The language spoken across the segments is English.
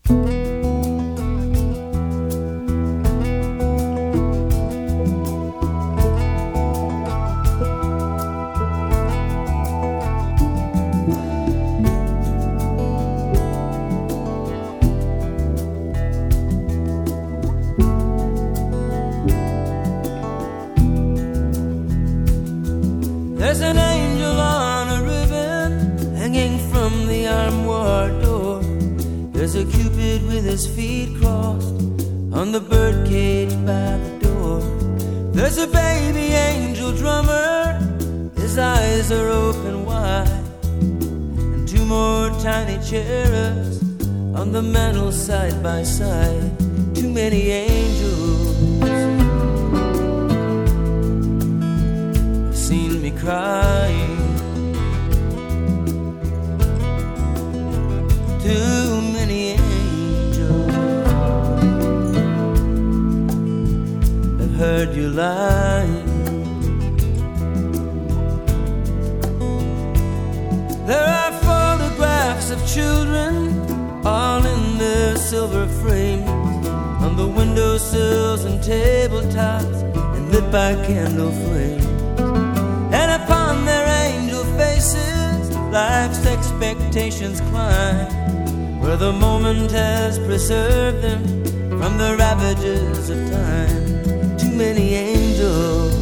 There's an angel on a ribbon hanging from the armoire door. There's a cupid with his feet crossed on the birdcage by the door. There's a baby angel drummer, his eyes are open wide, and two more tiny cherubs on the mantel side by side. Too many angels seen me crying. Too many angels have heard you lying. There are photographs of children, all in their silver frames, on the windowsills and tabletops, and lit by candle flames. And upon their angel faces, life's expectations climb, where the moment has preserved them from the ravages of time. Too many angels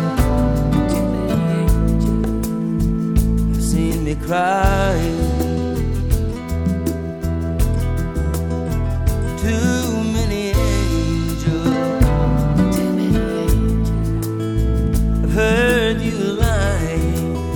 have seen me crying. Too many angels have heard you lying.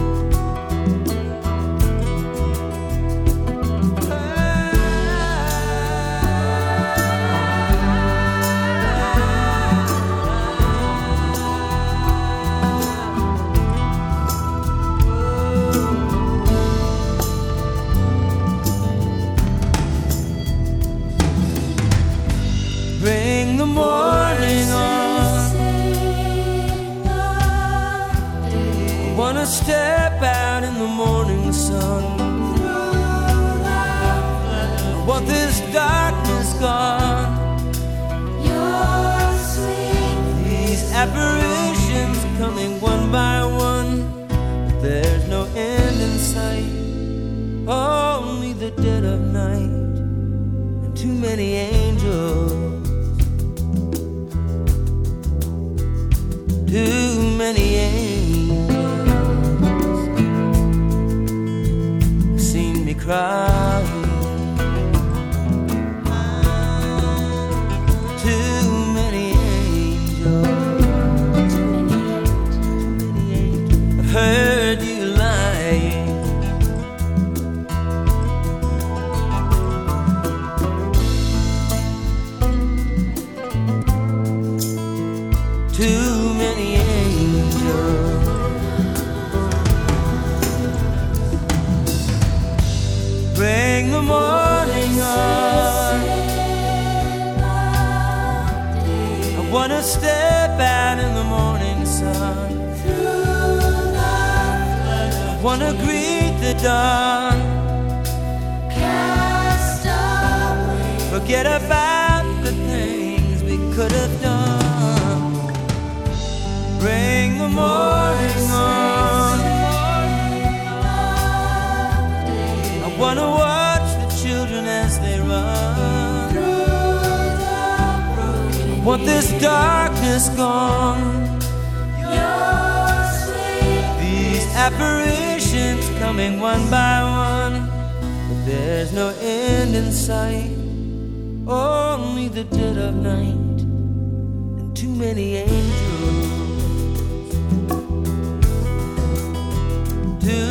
Bring the morning on. I wanna step out in the morning sun. I want this darkness gone. These apparitions coming one by one, but there's no end in sight. Only the dead of night and too many angels. Too many angels seen me crying. Too many angels have heard you lying. Too many angels. Bring the morning on. I wanna step out in the morning sun. I wanna greet the dawn. Forget about the things we could have done. Bring the morning on. I wanna watch the children as they run. I want this darkness gone. These apparitions coming one by one, but there's no end in sight. Only the dead of night and too many angels. Too